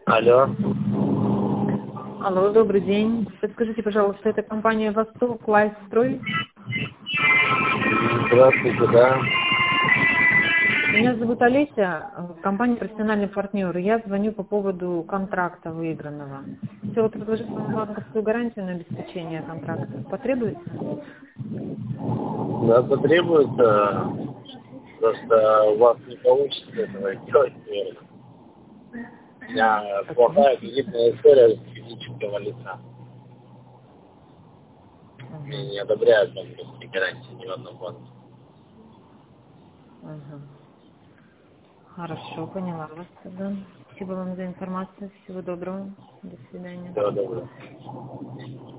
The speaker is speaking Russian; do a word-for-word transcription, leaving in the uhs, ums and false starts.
Алло. Алло, добрый день. Подскажите, пожалуйста, это компания «Восток Лайфстрой»? Здравствуйте, да. Меня зовут Олеся, компания «Профессиональный партнер». Я звоню по поводу контракта выигранного. Хотела предложить вам банковскую гарантию на обеспечение контракта. Потребуется? Да, потребуется. Просто у вас не получится этого делать, наверное. У меня плохая кредитная история с физического лица. Угу. Мне не одобряют банковские гарантии ни в одном банке. Угу. Хорошо, поняла вас тогда. Спасибо вам за информацию. Всего доброго. До свидания. Всего доброго.